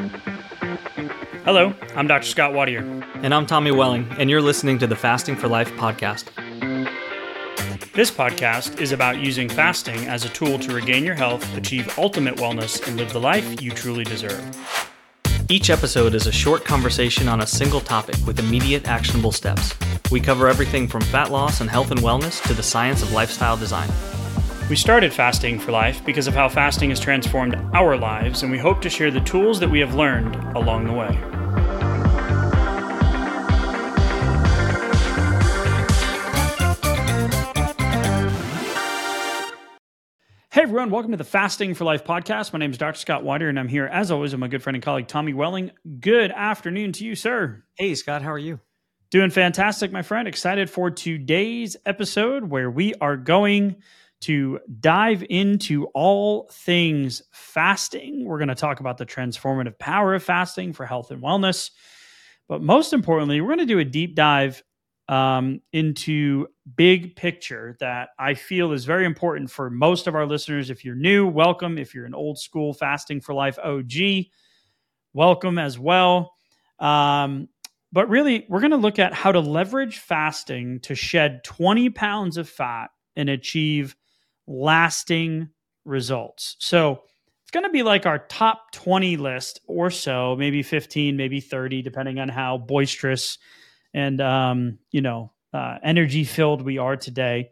Hello, I'm Dr. Scott Wadier. And I'm Tommy Welling, and you're listening to the Fasting for Life podcast. This podcast is about using fasting as a tool to regain your health, achieve ultimate wellness, and live the life you truly deserve. Each episode is a short conversation on a single topic with immediate actionable steps. We cover everything from fat loss and health and wellness to the science of lifestyle design. We started Fasting for Life because of how fasting has transformed our lives, and we hope to share the tools that we have learned along the way. Hey everyone, welcome to the Fasting for Life podcast. My name is Dr. Scott Wadier, and I'm here as always with my good friend and colleague, Tommy Welling. Good afternoon to you, sir. Hey Scott, how are you? Doing fantastic, my friend. Excited for today's episode where we are going to dive into all things fasting. We're going to talk about the transformative power of fasting for health and wellness. But most importantly, we're going to do a deep dive into big picture that I feel is very important for most of our listeners. If you're new, welcome. If you're an old school Fasting for Life OG, welcome as well. But really, we're going to look at how to leverage fasting to shed 20 pounds of fat and achieve lasting results. So it's going to be like our top 20 list or so, maybe 15, maybe 30, depending on how boisterous and, energy filled we are today.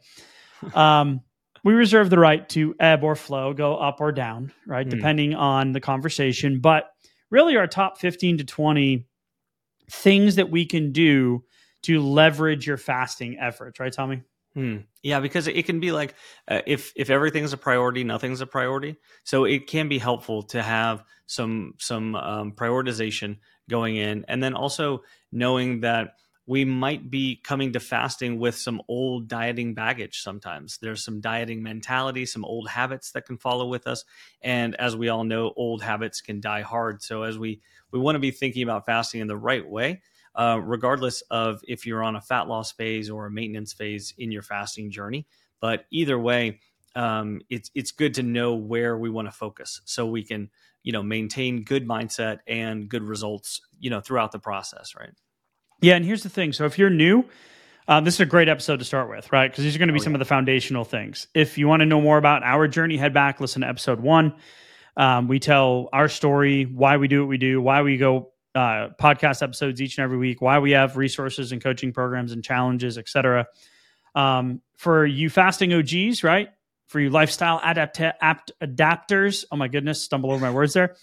We reserve the right to ebb or flow, go up or down, right? Depending on the conversation. But really our top 15 to 20 things that we can do to leverage your fasting efforts, right, Tommy? Yeah, because it can be like if everything's a priority, nothing's a priority. So it can be helpful to have some prioritization going in, and then also knowing that we might be coming to fasting with some old dieting baggage. Sometimes there's some dieting mentality, some old habits that can follow with us, and as we all know, old habits can die hard. So as we want to be thinking about fasting in the right way. Regardless of if you're on a fat loss phase or a maintenance phase in your fasting journey. But either way, it's good to know where we want to focus so we can, maintain good mindset and good results, throughout the process, right? Yeah, and here's the thing. So if you're new, this is a great episode to start with, right? Because these are going to be some of the foundational things. If you want to know more about our journey, head back, listen to episode 1. We tell our story, why we do what we do, why we go podcast episodes each and every week, why we have resources and coaching programs and challenges, etc. For you fasting OGs, right? For you lifestyle adapters. Oh my goodness, stumble over my words there.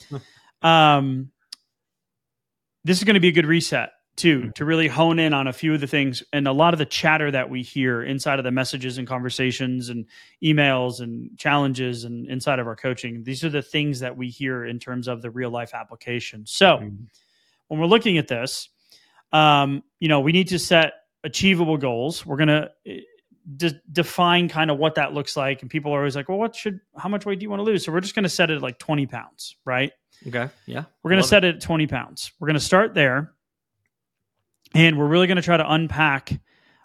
This is going to be a good reset too, to really hone in on a few of the things and a lot of the chatter that we hear inside of the messages and conversations and emails and challenges and inside of our coaching. These are the things that we hear in terms of the real life application. So when we're looking at this, we need to set achievable goals. We're going to define kind of what that looks like. And people are always like, well, how much weight do you want to lose? So we're just going to set it at like 20 pounds, right? Okay. Yeah. We're going to set it at 20 pounds. We're going to start there. And we're really going to try to unpack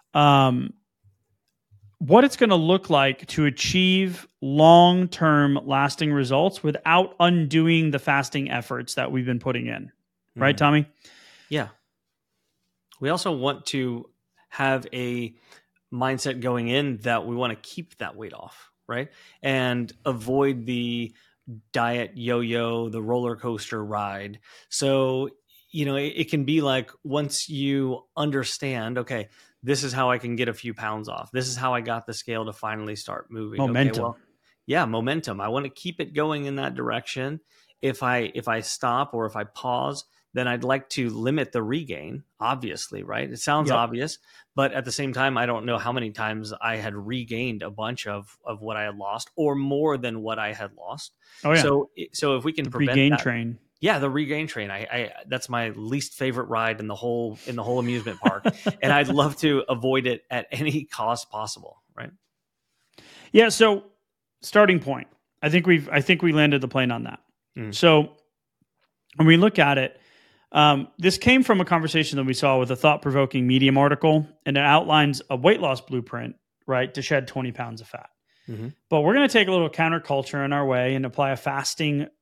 what it's going to look like to achieve long-term lasting results without undoing the fasting efforts that we've been putting in. Right, Tommy? Yeah. We also want to have a mindset going in that we want to keep that weight off, right? And avoid the diet yo-yo, the roller coaster ride. So, it can be like once you understand, okay, this is how I can get a few pounds off. This is how I got the scale to finally start moving. Momentum. Okay, well, momentum. I want to keep it going in that direction. If I stop or if I pause, then I'd like to limit the regain, obviously, right? It sounds obvious, but at the same time, I don't know how many times I had regained a bunch of what I had lost or more than what I had lost. Oh, yeah. So if we can prevent regain that, train. Yeah, the regain train. I that's my least favorite ride in the whole amusement park, and I'd love to avoid it at any cost possible, right? Yeah, so starting point. I think we landed the plane on that. So when we look at it, this came from a conversation that we saw with a thought-provoking Medium article, and it outlines a weight loss blueprint, right, to shed 20 pounds of fat. But we're going to take a little counterculture in our way and apply a fasting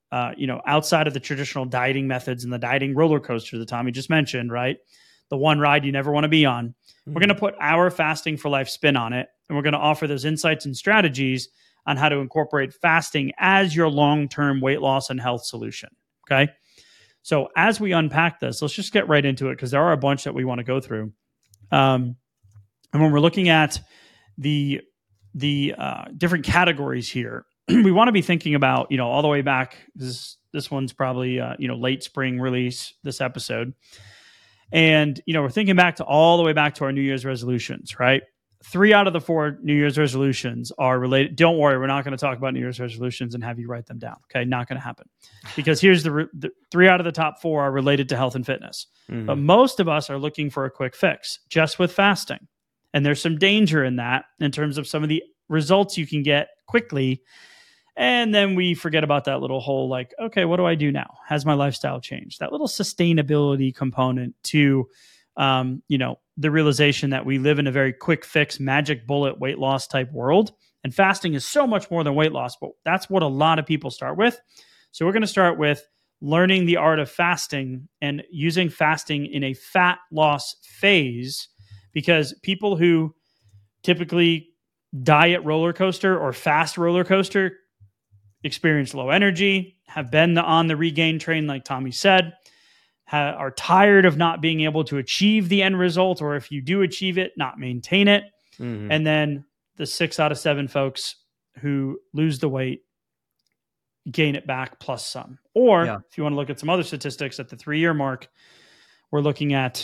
outside of the traditional dieting methods and the dieting roller coaster that Tommy just mentioned, right? The one ride you never want to be on. Mm-hmm. We're going to put our Fasting for Life spin on it. And we're going to offer those insights and strategies on how to incorporate fasting as your long-term weight loss and health solution. Okay. So as we unpack this, let's just get right into it because there are a bunch that we want to go through. And when we're looking at the different categories here, we want to be thinking about, all the way back. This one's probably, late spring release, this episode. And, we're thinking back to all the way back to our New Year's resolutions, right? 3 out of the 4 New Year's resolutions are related. Don't worry, we're not going to talk about New Year's resolutions and have you write them down. Okay, not going to happen. Because here's the 3 out of the top 4 are related to health and fitness. Mm-hmm. But most of us are looking for a quick fix just with fasting. And there's some danger in that in terms of some of the results you can get quickly. And then we forget about that little whole okay, what do I do now? Has my lifestyle changed? That little sustainability component to, the realization that we live in a very quick fix, magic bullet weight loss type world. And fasting is so much more than weight loss, but that's what a lot of people start with. So we're going to start with learning the art of fasting and using fasting in a fat loss phase, because people who typically diet roller coaster or fast roller coaster experience low energy, have been on the regain train, like Tommy said, are tired of not being able to achieve the end result, or if you do achieve it, not maintain it. Mm-hmm. And then the 6 out of 7 folks who lose the weight gain it back plus some. Or if you want to look at some other statistics at the 3-year mark, we're looking at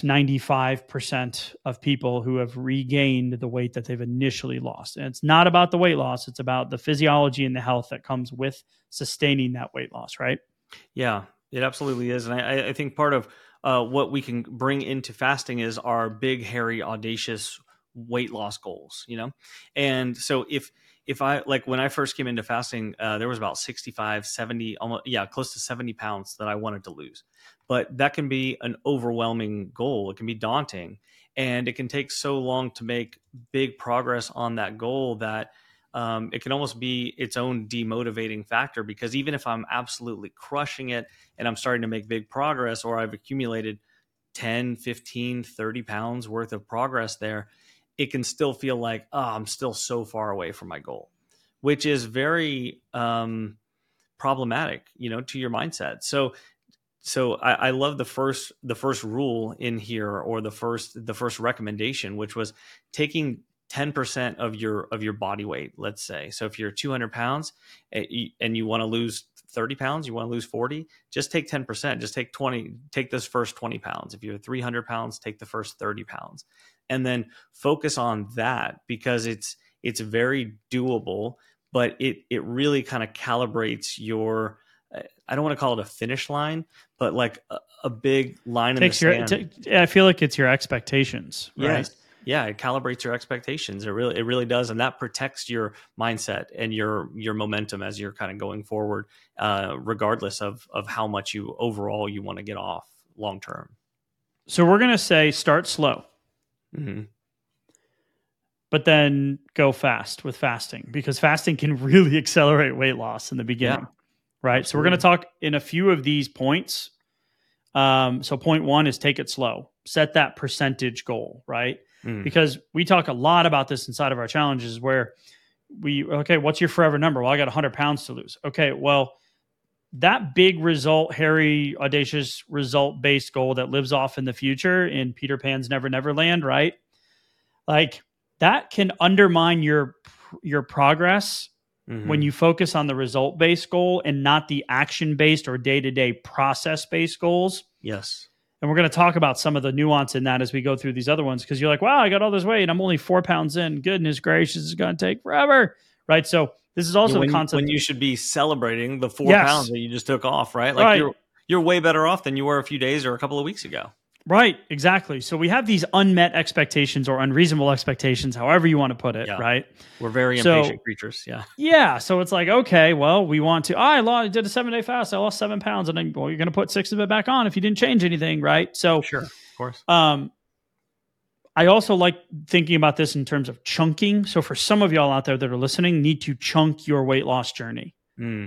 95% of people who have regained the weight that they've initially lost. And it's not about the weight loss. It's about the physiology and the health that comes with sustaining that weight loss, right? Yeah, it absolutely is. And I think part of what we can bring into fasting is our big, hairy, audacious weight loss goals, And so if I, when I first came into fasting, there was about 65, 70, close to 70 pounds that I wanted to lose. But that can be an overwhelming goal. It can be daunting, and it can take so long to make big progress on that goal that it can almost be its own demotivating factor, because even if I'm absolutely crushing it and I'm starting to make big progress, or I've accumulated 10, 15, 30 pounds worth of progress there, it can still feel like, I'm still so far away from my goal, which is very problematic, to your mindset. So I love the first rule in here, or the first recommendation, which was taking 10% of your body weight, let's say. So if you're 200 pounds and you want to lose 30 pounds, you want to lose 40, just take 10%, just take 20, take this first 20 pounds. If you're 300 pounds, take the first 30 pounds, and then focus on that, because it's very doable, but it really kind of calibrates your, I don't want to call it a finish line, but like a big line in the sand. I feel like it's your expectations, right? Yes. Yeah, it calibrates your expectations. It really does, and that protects your mindset and your momentum as you're kind of going forward, regardless of how much you want to get off long term. So we're gonna say start slow, but then go fast with fasting, because fasting can really accelerate weight loss in the beginning, right? Absolutely. So we're gonna talk in a few of these points. So point 1 is take it slow. Set that percentage goal, right? Because we talk a lot about this inside of our challenges, where what's your forever number? Well, I got 100 pounds to lose. Okay, well, that big result, hairy, audacious, result-based goal that lives off in the future in Peter Pan's Never Never Land, right? Like, that can undermine your progress when you focus on the result-based goal and not the action-based or day-to-day process-based goals. Yes. And we're going to talk about some of the nuance in that as we go through these other ones, because you're like, wow, I got all this weight and I'm only 4 pounds in. Goodness gracious, it's going to take forever, right? So this is also the concept. When you should be celebrating the 4 pounds that you just took off, right? Like you're way better off than you were a few days or a couple of weeks ago. Right, exactly. So we have these unmet expectations or unreasonable expectations, however you want to put it, right? We're very impatient creatures, Yeah, so it's like, okay, well, we want to, I did a 7-day fast, I lost 7 pounds, and then, well, you're going to put 6 of it back on if you didn't change anything, right? So sure, of course. I also like thinking about this in terms of chunking. So for some of y'all out there that are listening, need to chunk your weight loss journey.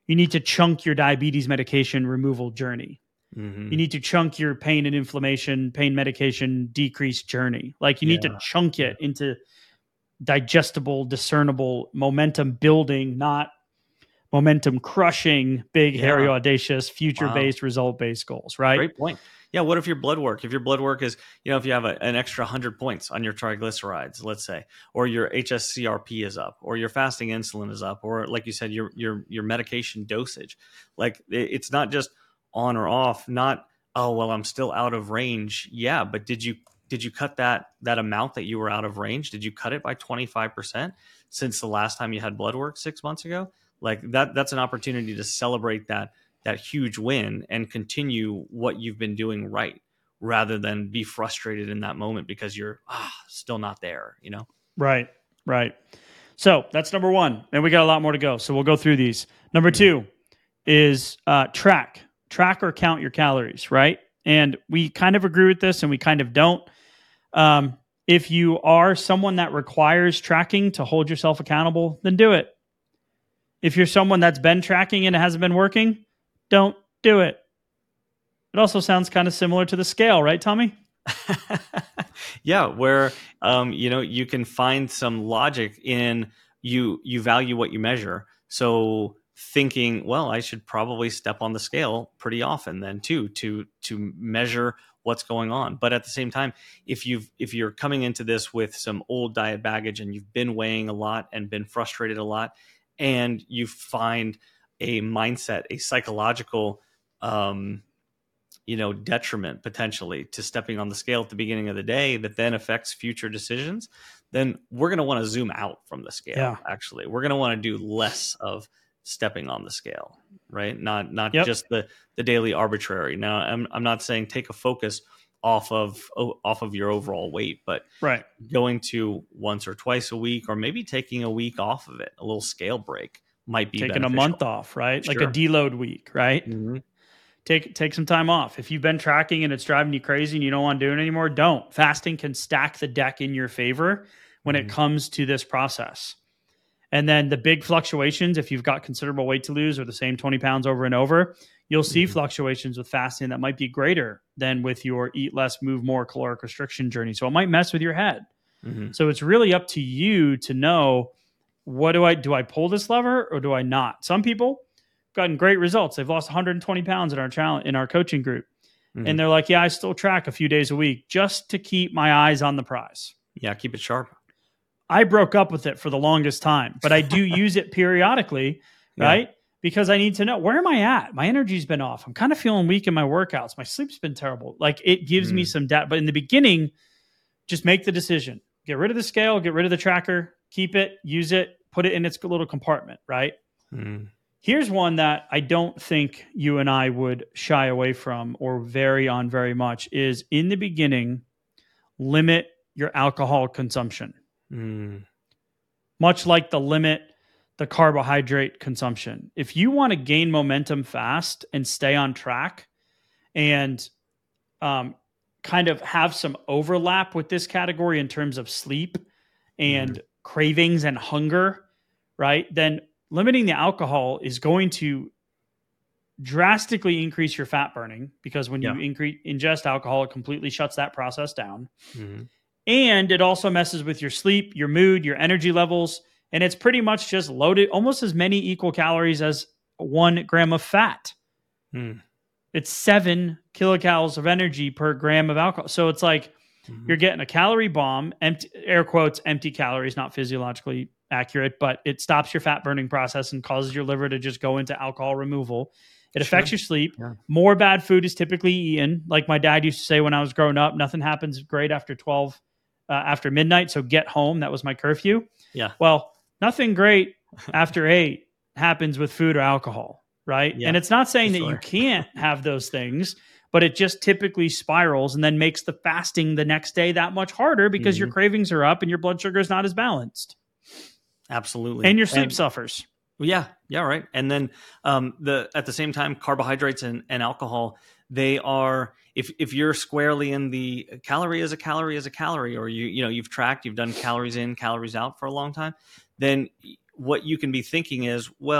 You need to chunk your diabetes medication removal journey. Mm-hmm. You need to chunk your pain and inflammation, pain medication decrease journey. Like you need to chunk it into digestible, discernible, momentum building, not momentum crushing, big, hairy, audacious, future-based, result-based goals, right? Great point. Yeah. What if your blood work is, if you have an extra 100 points on your triglycerides, let's say, or your HSCRP is up, or your fasting insulin is up, or like you said, your medication dosage, like it's not just on or off, not, oh, well, I'm still out of range. Yeah. But did you cut that amount that you were out of range? Did you cut it by 25% since the last time you had blood work 6 months ago? Like that's an opportunity to celebrate that huge win and continue what you've been doing right, rather than be frustrated in that moment because you're still not there, Right. So that's number one. And we got a lot more to go. So we'll go through these. Number two is track or count your calories, right? And we kind of agree with this and we kind of don't. If you are someone that requires tracking to hold yourself accountable, then do it. If you're someone that's been tracking and it hasn't been working, don't do it. It also sounds kind of similar to the scale, right, Tommy? Yeah, where you can find some logic in you value what you measure. So thinking, well, I should probably step on the scale pretty often then too to measure what's going on. But at the same time, if you're coming into this with some old diet baggage and you've been weighing a lot and been frustrated a lot, and you find a mindset, a psychological detriment potentially to stepping on the scale at the beginning of the day that then affects future decisions, then we're going to want to zoom out from the scale. Yeah. Actually, we're going to want to do less of stepping on the scale, right? Not just the daily arbitrary. Now, I'm not saying take a focus off of your overall weight, but going to once or twice a week, or maybe taking a week off of it, a little scale break might be taking beneficial. a month off, right? Sure. Like a deload week, right? Mm-hmm. Take some time off. If you've been tracking and it's driving you crazy and you don't want to do it anymore, don't. Fasting can stack the deck in your favor when it comes to this process. And then the big fluctuations, if you've got considerable weight to lose or the same 20 pounds over and over, you'll see fluctuations with fasting that might be greater than with your eat less, move more caloric restriction journey. So it might mess with your head. Mm-hmm. So it's really up to you to know, what do I pull this lever or do I not? Some people gotten great results. They've lost 120 pounds in our challenge, in our coaching group. And they're like, yeah, I still track a few days a week just to keep my eyes on the prize. Yeah. Keep it sharp. I broke up with it for the longest time, but I do use it periodically, right? Because I need to know, where am I at? My energy's been off. I'm kind of feeling weak in my workouts. My sleep's been terrible. Like, it gives me some data. But in the beginning, just make the decision. Get rid of the scale, get rid of the tracker, keep it, use it, put it in its little compartment, right? Here's one that I don't think you and I would shy away from or vary on very much is, in the beginning, limit your alcohol consumption. Much like limit the carbohydrate consumption. If you want to gain momentum fast and stay on track and kind of have some overlap with this category in terms of sleep and cravings and hunger, right? Then limiting the alcohol is going to drastically increase your fat burning, because when you ingest alcohol, it completely shuts that process down. And it also messes with your sleep, your mood, your energy levels. And it's pretty much just loaded almost as many equal calories as 1 gram of fat. It's 7 kilocalories of energy per gram of alcohol. So it's like you're getting a calorie bomb, empty, air quotes, empty calories, not physiologically accurate, but it stops your fat burning process and causes your liver to just go into alcohol removal. It affects your sleep. More bad food is typically eaten. Like my dad used to say when I was growing up, nothing happens great after after midnight. So get home. That was my curfew. Well, nothing great after 8 happens with food or alcohol, right? And it's not saying that you can't have those things, but it just typically spirals and then makes the fasting the next day that much harder, because your cravings are up and your blood sugar is not as balanced. Absolutely. And your sleep suffers. Yeah, right. And then at the same time, carbohydrates and alcohol, they are, if you're squarely in the calorie is a calorie is a calorie, or you've tracked, you've done calories in, calories out for a long time, then what you can be thinking is, well,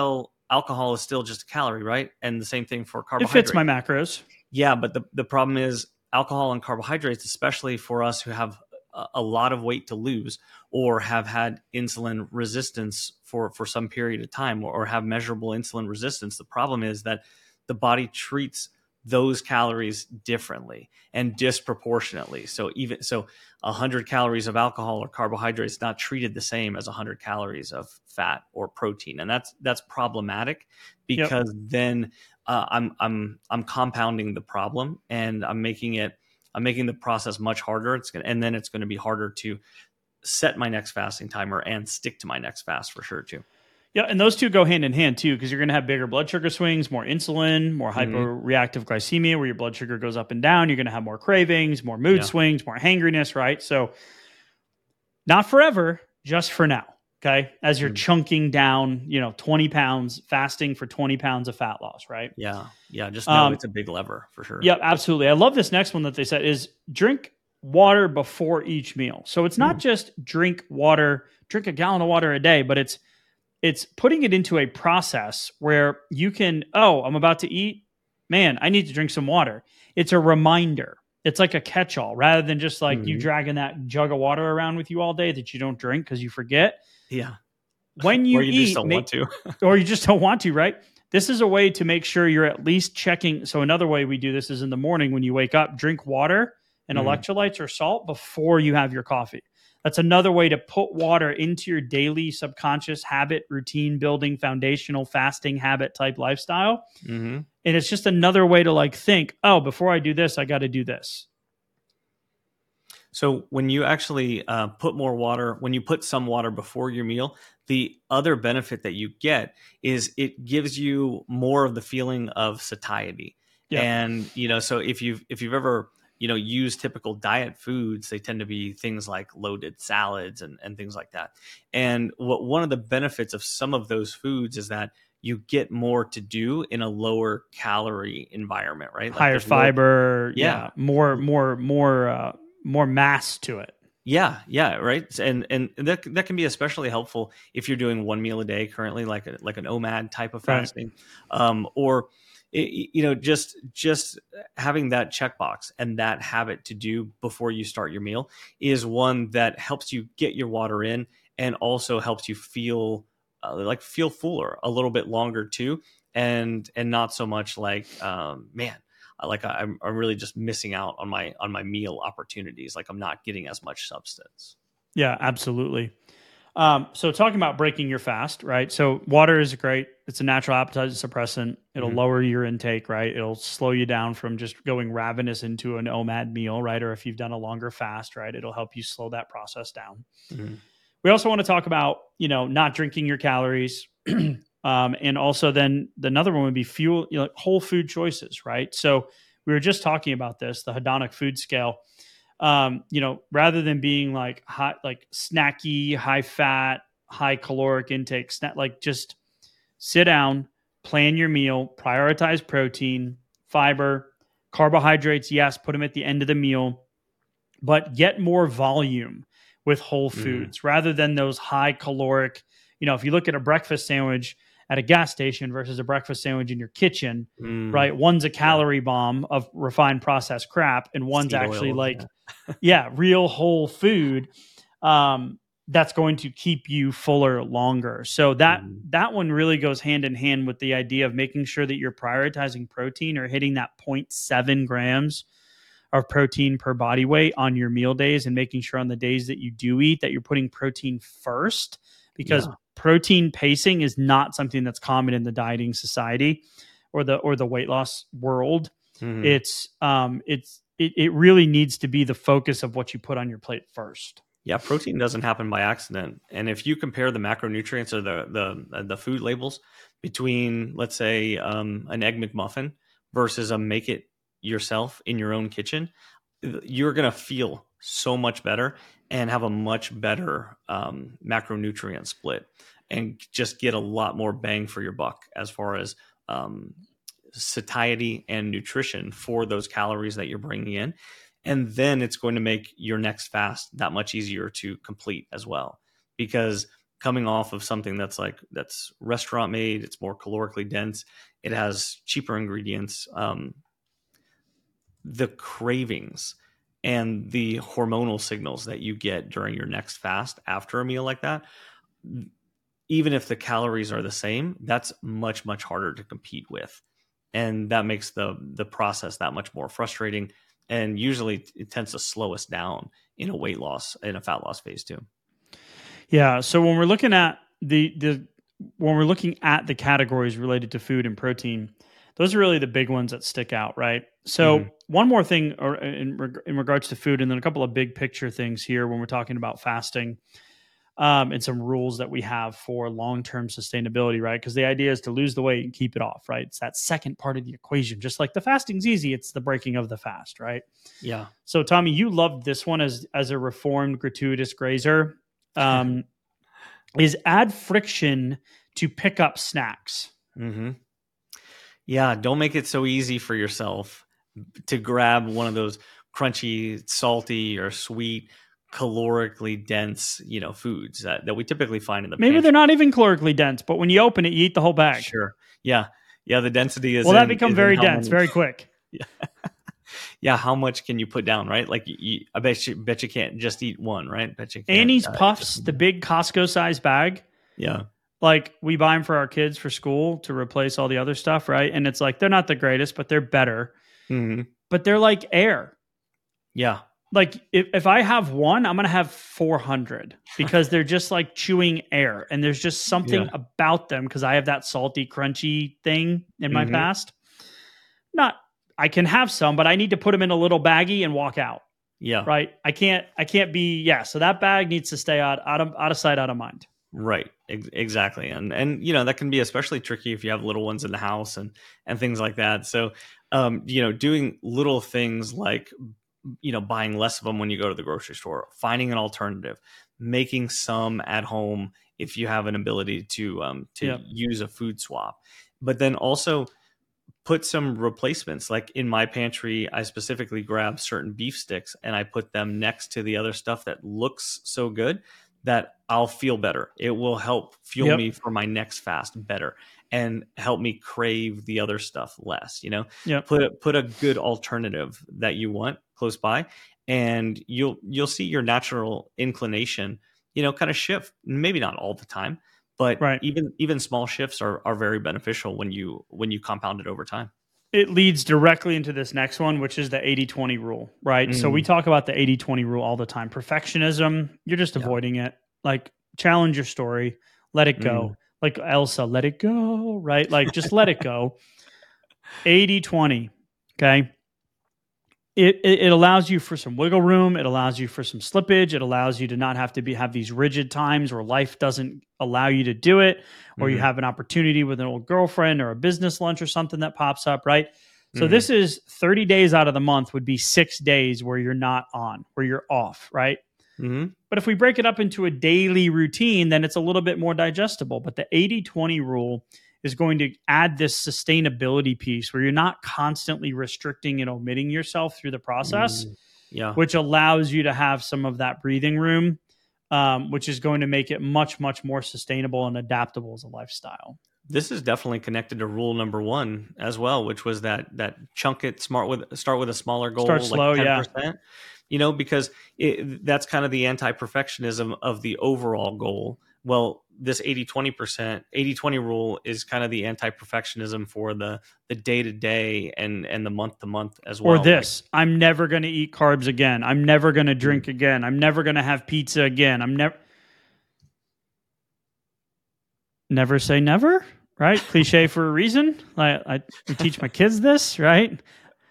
alcohol is still just a calorie, right? And the same thing for It fits carbohydrate. my macros. Yeah, but the problem is alcohol and carbohydrates, especially for us who have a lot of weight to lose or have had insulin resistance for some period of time, or have measurable insulin resistance. The problem is that the body treats those calories differently and disproportionately. So 100 calories of alcohol or carbohydrates not treated the same as 100 calories of fat or protein, and that's problematic because then I'm compounding the problem, and I'm making the process much harder. And then it's going to be harder to set my next fasting timer and stick to my next fast for sure too. Yeah, and those two go hand in hand too, because you're going to have bigger blood sugar swings, more insulin, more hyporeactive glycemia, where your blood sugar goes up and down. You're going to have more cravings, more mood swings, more hangriness, right? So, not forever, just for now. Okay, as you're chunking down, 20 pounds, fasting for 20 pounds of fat loss, right? Yeah. Just know it's a big lever for sure. Yeah, absolutely. I love this next one that they said is drink water before each meal. So it's not just drink a gallon of water a day, but it's putting it into a process where you can, I'm about to eat, man, I need to drink some water. It's a reminder. It's like a catch-all rather than just like you dragging that jug of water around with you all day that you don't drink because you forget. Yeah. When you eat, just don't want to. or you just don't want to, right? This is a way to make sure you're at least checking. So another way we do this is in the morning when you wake up, drink water and electrolytes or salt before you have your coffee. That's another way to put water into your daily subconscious habit, routine building, foundational fasting habit type lifestyle. And it's just another way to think, before I do this, I got to do this. So when you actually when you put some water before your meal, the other benefit that you get is it gives you more of the feeling of satiety. Yeah. And, so if you've ever, used typical diet foods, they tend to be things like loaded salads and things like that. And one of the benefits of some of those foods is that you get more to do in a lower calorie environment, right? Higher fiber. More mass to it. Yeah, right. And that can be especially helpful if you're doing one meal a day currently, like an OMAD type of fasting, or just having that checkbox and that habit to do before you start your meal is one that helps you get your water in and also helps you feel fuller a little bit longer too, and not so much like I'm really just missing out on my meal opportunities. Like I'm not getting as much substance. Yeah, absolutely. So talking about breaking your fast, right? So water is great. It's a natural appetite suppressant. It'll lower your intake, right? It'll slow you down from just going ravenous into an OMAD meal, right? Or if you've done a longer fast, right? It'll help you slow that process down. We also want to talk about, not drinking your calories. And also then another one would be fuel, whole food choices, right? So we were just talking about this, the hedonic food scale. Rather than being like hot, like snacky, high fat, high caloric intake, just sit down, plan your meal, prioritize protein, fiber, carbohydrates. Yes, put them at the end of the meal, but get more volume with whole foods rather than those high caloric. If you look at a breakfast sandwich at a gas station versus a breakfast sandwich in your kitchen, right? One's a calorie bomb of refined processed crap, and one's seed actually oil, real whole food that's going to keep you fuller longer. So that one really goes hand in hand with the idea of making sure that you're prioritizing protein or hitting that 0.7 grams of protein per body weight on your meal days, and making sure on the days that you do eat that you're putting protein first, because protein pacing is not something that's common in the dieting society or the weight loss world. It really needs to be the focus of what you put on your plate first. Yeah, protein doesn't happen by accident. And if you compare the macronutrients or the food labels between, let's say, an Egg McMuffin versus a make it yourself in your own kitchen, you're going to feel so much better and have a much better macronutrient split and just get a lot more bang for your buck as far as satiety and nutrition for those calories that you're bringing in. And then it's going to make your next fast that much easier to complete as well, because coming off of something that's restaurant made. It's more calorically dense. It has cheaper ingredients. The cravings and the hormonal signals that you get during your next fast after a meal like that, even if the calories are the same, that's much, much harder to compete with. And that makes the process that much more frustrating. And usually it tends to slow us down in a fat loss phase too. Yeah. So when we're looking at when we're looking at the categories related to food and protein, those are really the big ones that stick out, right? So one more thing in regards to food, and then a couple of big picture things here when we're talking about fasting, and some rules that we have for long-term sustainability, right? Because the idea is to lose the weight and keep it off, right? It's that second part of the equation. Just like the fasting's easy, it's the breaking of the fast, right? Yeah. So Tommy, you loved this one as a reformed gratuitous grazer. Is add friction to pick up snacks. Mm-hmm. Yeah, don't make it so easy for yourself to grab one of those crunchy, salty, or sweet, calorically dense, foods that we typically find in the Maybe pantry. they're not even calorically dense, but when you open it, you eat the whole bag. Sure. Yeah. Yeah. The density is that become very dense, very quick. Yeah. Yeah. How much can you put down, right? Like I bet you can't just eat one, right? Bet you can't. Annie's Puffs, the big Costco size bag. Yeah. Like we buy them for our kids for school to replace all the other stuff, right? And it's like, they're not the greatest, but they're better. Mm-hmm. But they're like air. Yeah. Like if I have one, I'm going to have 400 because they're just like chewing air. And there's just something about them because I have that salty, crunchy thing in my past. I can have some, but I need to put them in a little baggie and walk out. Yeah. Right. I can't be. Yeah. So that bag needs to stay out of sight, out of mind. Right. Exactly. And that can be especially tricky if you have little ones in the house and things like that. So, doing little things like, buying less of them when you go to the grocery store, finding an alternative, making some at home if you have an ability to use a food swap, but then also put some replacements. Like in my pantry, I specifically grab certain beef sticks and I put them next to the other stuff that looks so good that I'll feel better. It will help fuel me for my next fast better and help me crave the other stuff less, put a good alternative that you want close by and you'll see your natural inclination, kind of shift. Maybe not all the time, but even small shifts are very beneficial when you compound it over time. It leads directly into this next one, which is the 80-20 rule, right? So we talk about the 80-20 rule all the time. Perfectionism, you're just avoiding it. Like challenge your story, let it go. Like Elsa, let it go, right? Like just let it go. 80-20, okay? It allows you for some wiggle room. It allows you for some slippage. It allows you to not have to have these rigid times where life doesn't allow you to do it, or you have an opportunity with an old girlfriend or a business lunch or something that pops up, right? So this is 30 days out of the month would be 6 days where you're not on, where you're off, right? But if we break it up into a daily routine, then it's a little bit more digestible. But the 80-20 rule is going to add this sustainability piece where you're not constantly restricting and omitting yourself through the process, which allows you to have some of that breathing room, which is going to make it much, much more sustainable and adaptable as a lifestyle. This is definitely connected to rule number 1 as well, which was that chunk it, start with a smaller goal, start slow, like 10%, because that's kind of the anti-perfectionism of the overall goal. Well, this 80-20% rule is kind of the anti-perfectionism for the day-to-day and the month-to-month as well. Or this, I'm never going to eat carbs again. I'm never going to drink again. I'm never going to have pizza again. Never say never, right? Cliche for a reason. I teach my kids this, right?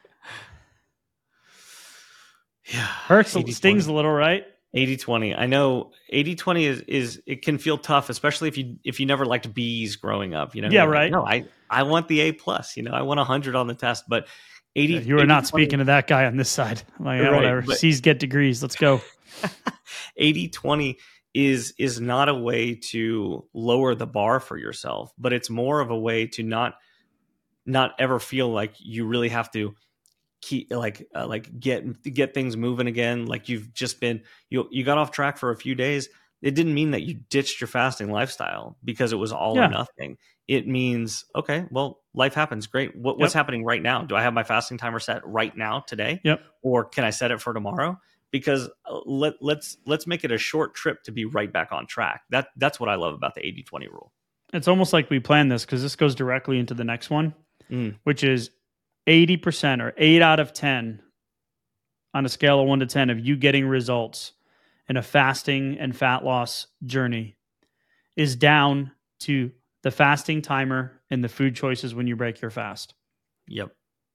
Yeah. Hurts, stings a little, right? 80-20. I know 80-20 is it can feel tough, especially if you never liked B's growing up. Yeah, right. No, I want the A+. I want 100 on the test, but 80. Yeah, you are not speaking to that guy on this side. Like, whatever. C's get degrees. Let's go. 80-20 is not a way to lower the bar for yourself, but it's more of a way to not ever feel like you really have to keep get things moving again. Like you've just been, you got off track for a few days. it didn't mean that you ditched your fasting lifestyle because it was all or nothing. It means, okay, well, life happens. Great. What's happening right now? Do I have my fasting timer set right now today? Yep. Or can I set it for tomorrow? Because let's make it a short trip to be right back on track. That's what I love about the 80-20 rule. It's almost like we planned this, because this goes directly into the next one, which is 80% or 8 out of 10 on a scale of 1 to 10 of you getting results in a fasting and fat loss journey is down to the fasting timer and the food choices when you break your fast. Yep.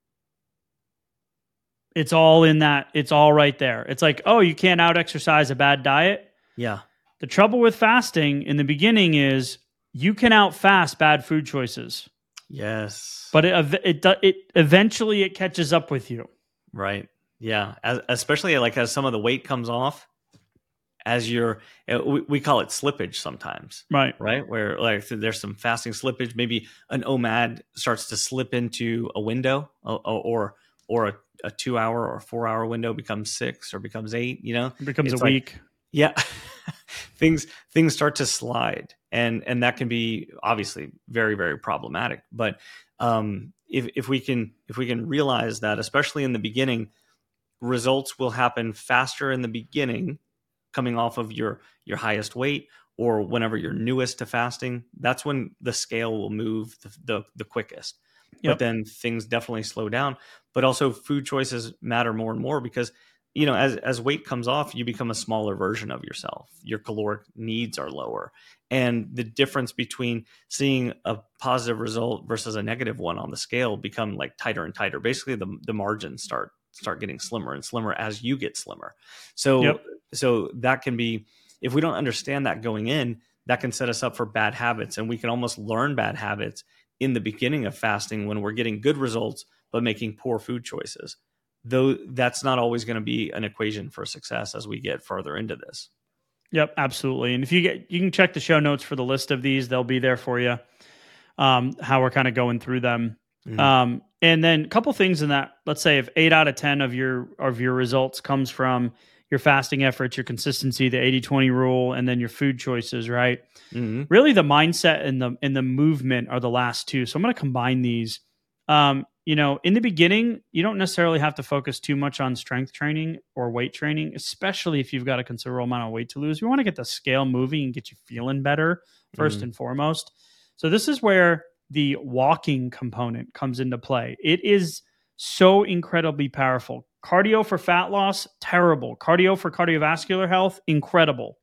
It's all in that. It's all right there. It's like, oh, you can't out exercise a bad diet. Yeah. The trouble with fasting in the beginning is you can out fast bad food choices. Yes. But it eventually it catches up with you. Right. Yeah. Especially like as some of the weight comes off, as we call it slippage sometimes. Right. Where like there's some fasting slippage. Maybe an OMAD starts to slip into a window, or a 2 hour or 4 hour window becomes 6 or becomes 8, It becomes it's a week. Yeah. things start to slide, and that can be obviously very, very problematic. But if we can realize that, especially in the beginning, results will happen faster in the beginning, coming off of your highest weight, or whenever you're newest to fasting, that's when the scale will move the quickest. But then things definitely slow down. But also food choices matter more and more, because as weight comes off, you become a smaller version of yourself. Your caloric needs are lower. And the difference between seeing a positive result versus a negative one on the scale become like tighter and tighter. Basically, the margins start getting slimmer and slimmer as you get slimmer. So that can be, if we don't understand that going in, that can set us up for bad habits. And we can almost learn bad habits in the beginning of fasting when we're getting good results, but making poor food choices. Though that's not always going to be an equation for success as we get further into this. Yep, absolutely. And if you can check the show notes for the list of these, they'll be there for you. How we're kind of going through them. And then a couple things in that, let's say if 8 out of 10 of your results comes from your fasting efforts, your consistency, the 80-20 rule, and then your food choices, right? Mm-hmm. Really the mindset and the movement are the last two. So I'm going to combine these. In the beginning, you don't necessarily have to focus too much on strength training or weight training, especially if you've got a considerable amount of weight to lose. We want to get the scale moving and get you feeling better first and foremost. So this is where the walking component comes into play. It is so incredibly powerful. Cardio for fat loss, terrible. Cardio for cardiovascular health, incredible.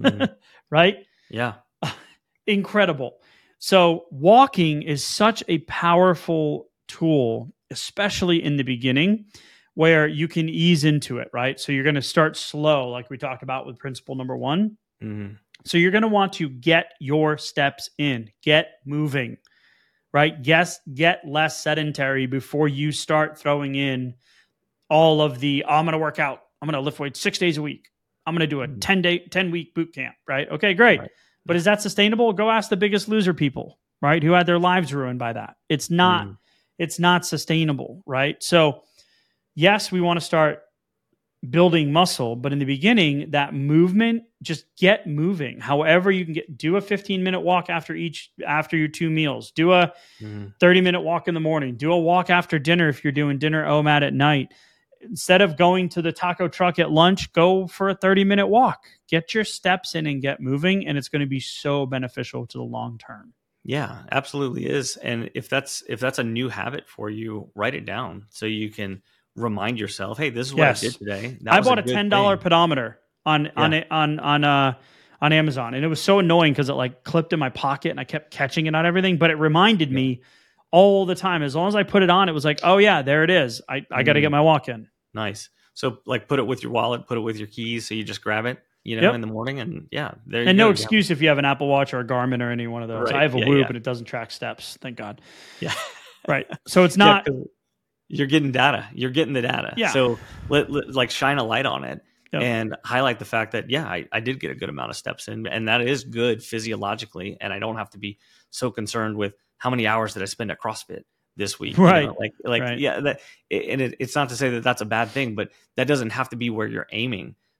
Right? Yeah. Incredible. So walking is such a powerful tool, especially in the beginning, where you can ease into it, right? So you're going to start slow, like we talked about with principle number 1. Mm-hmm. So you're going to want to get your steps in, get moving, right? Get less sedentary before you start throwing in all of the, I'm going to work out. I'm going to lift weights 6 days a week. I'm going to do a 10-week boot camp, right? Okay, great. Right. But is that sustainable? Go ask the Biggest Loser people, right? Who had their lives ruined by that. It's not sustainable, right? So yes, we want to start building muscle, but in the beginning, that movement, just get moving. However you can do a 15-minute walk after your 2 meals, do a 30-minute walk in the morning, do a walk after dinner if you're doing dinner OMAD at night. Instead of going to the taco truck at lunch, go for a 30-minute walk. Get your steps in and get moving, and it's going to be so beneficial to the long term. Yeah, absolutely is. And if that's a new habit for you, write it down so you can remind yourself, hey, this is what I did today. I bought a $10 pedometer on Amazon, and it was so annoying because it like clipped in my pocket and I kept catching it on everything, but it reminded me all the time. As long as I put it on, it was like, oh yeah, there it is. I got to get my walk in. Nice. So like put it with your wallet, put it with your keys, so you just grab it, in the morning, and there you go. And no excuse if you have an Apple Watch or a Garmin or any one of those. Right. I have a Whoop and it doesn't track steps. Thank God. Yeah. Right. So it's not. You're getting data. You're getting the data. Yeah. So let shine a light on it and highlight the fact that, I did get a good amount of steps in, and that is good physiologically. And I don't have to be so concerned with how many hours did I spend at CrossFit this week. Right. Right. Yeah. It's not to say that that's a bad thing, but that doesn't have to be where you're aiming.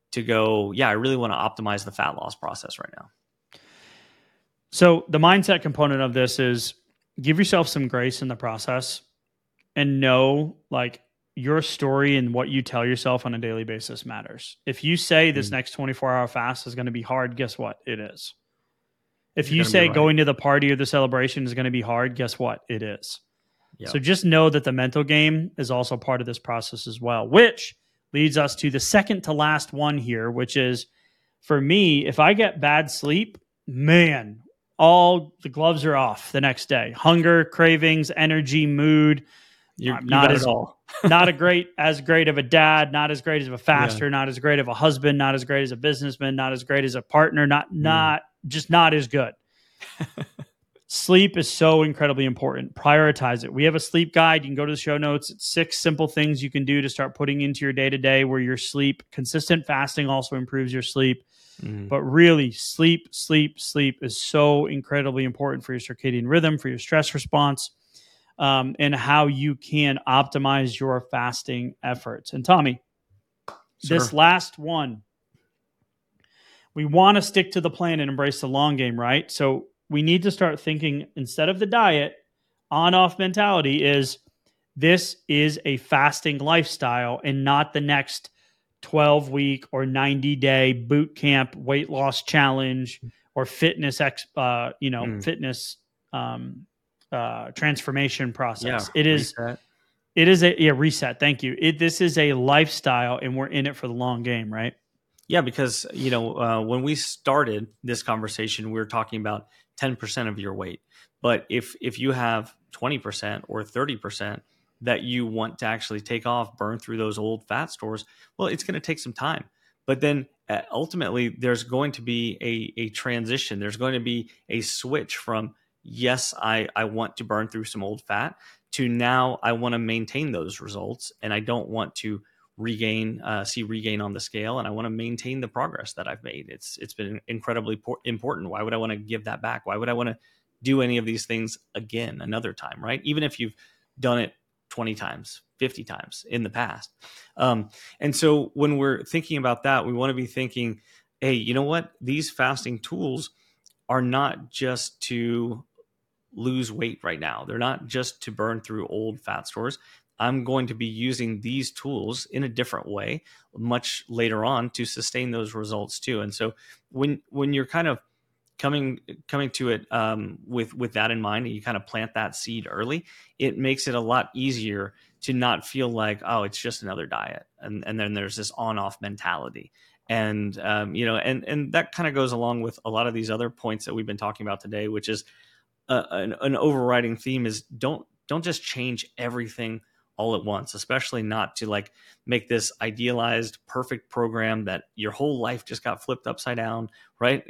to go, yeah, I really want to optimize the fat loss process right now. So the mindset component of this is give yourself some grace in the process and know like your story and what you tell yourself on a daily basis matters. If you say this next 24-hour fast is going to be hard, guess what? It is. If you say going to the party or the celebration is going to be hard, guess what? It is. Yep. So just know that the mental game is also part of this process as well, which leads us to the second to last one here, which is for me, if I get bad sleep, man, all the gloves are off the next day. Hunger, cravings, energy, mood. You're not at all. Not as great of a dad, not as great as a faster, not as great of a husband, not as great as a businessman, not as great as a partner, not as good. Sleep is so incredibly important. Prioritize it. We have a sleep guide. You can go to the show notes. It's 6 simple things you can do to start putting into your day-to-day where your sleep, consistent fasting also improves your sleep. But really, sleep is so incredibly important for your circadian rhythm, for your stress response, and how you can optimize your fasting efforts. And Tommy, this last one, we want to stick to the plan and embrace the long game, right? So we need to start thinking, instead of the diet, on-off mentality is this is a fasting lifestyle and not the next 12-week or 90-day boot camp weight loss challenge or fitness transformation process. Yeah, it is a reset. Thank you. This is a lifestyle and we're in it for the long game, right? Yeah, because when we started this conversation, we were talking about 10% of your weight. But if you have 20% or 30% that you want to actually take off, burn through those old fat stores, well, it's going to take some time. But then ultimately, there's going to be a transition. There's going to be a switch from, yes, I want to burn through some old fat, to now I want to maintain those results and I don't want to regain on the scale, and I want to maintain the progress that I've made. It's been incredibly important. Why would I want to give that back? Why would I want to do any of these things again another time, right? Even if you've done it 20 times, 50 times in the past. And so when we're thinking about that, we want to be thinking, hey, you know what? These fasting tools are not just to lose weight right now. They're not just to burn through old fat stores. I'm going to be using these tools in a different way much later on to sustain those results too. And so when you're kind of coming to it with that in mind, and you kind of plant that seed early, it makes it a lot easier to not feel like, oh, it's just another diet. And then there's this on-off mentality. And, and that kind of goes along with a lot of these other points that we've been talking about today, which is an overriding theme is don't just change everything all at once, especially not to like make this idealized perfect program that your whole life just got flipped upside down, right?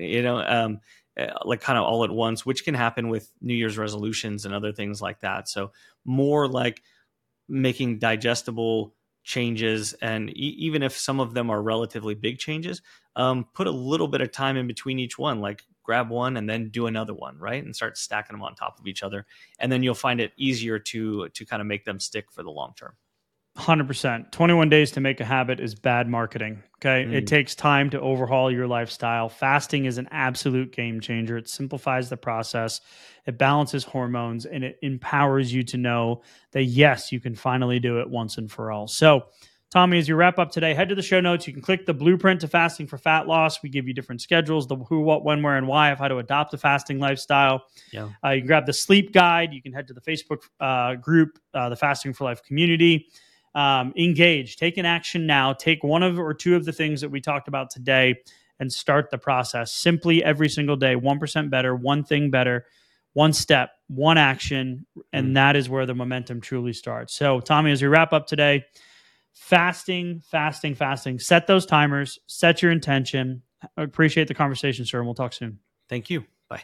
Like kind of all at once, which can happen with New Year's resolutions and other things like that. So more like making digestible changes, and even if some of them are relatively big changes, put a little bit of time in between each one, like grab one and then do another one, right? And start stacking them on top of each other. And then you'll find it easier to kind of make them stick for the long term. 100%. 21 days to make a habit is bad marketing. Okay. It takes time to overhaul your lifestyle. Fasting is an absolute game changer. It simplifies the process. It balances hormones and it empowers you to know that yes, you can finally do it once and for all. So Tommy, as you wrap up today, head to the show notes. You can click the blueprint to fasting for fat loss. We give you different schedules, the who, what, when, where, and why of how to adopt a fasting lifestyle. Yeah. You can grab the sleep guide. You can head to the Facebook group, the Fasting for Life community. Engage, take an action now. Take one of or two of the things that we talked about today and start the process. Simply every single day, 1% better, one thing better, one step, one action, and that is where the momentum truly starts. So, Tommy, as we wrap up today, fasting. Set those timers, set your intention. I appreciate the conversation, sir, and we'll talk soon. Thank you. Bye.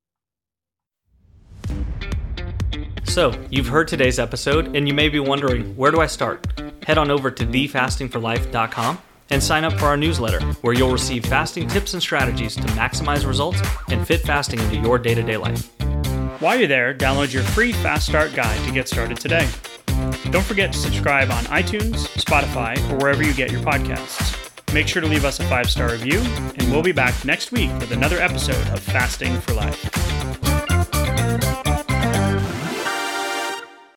So, you've heard today's episode, and you may be wondering, where do I start? Head on over to thefastingforlife.com and sign up for our newsletter, where you'll receive fasting tips and strategies to maximize results and fit fasting into your day-to-day life. While you're there, download your free Fast Start guide to get started today. Don't forget to subscribe on iTunes, Spotify, or wherever you get your podcasts. make sure to leave us a 5-star review, and we'll be back next week with another episode of Fasting for Life.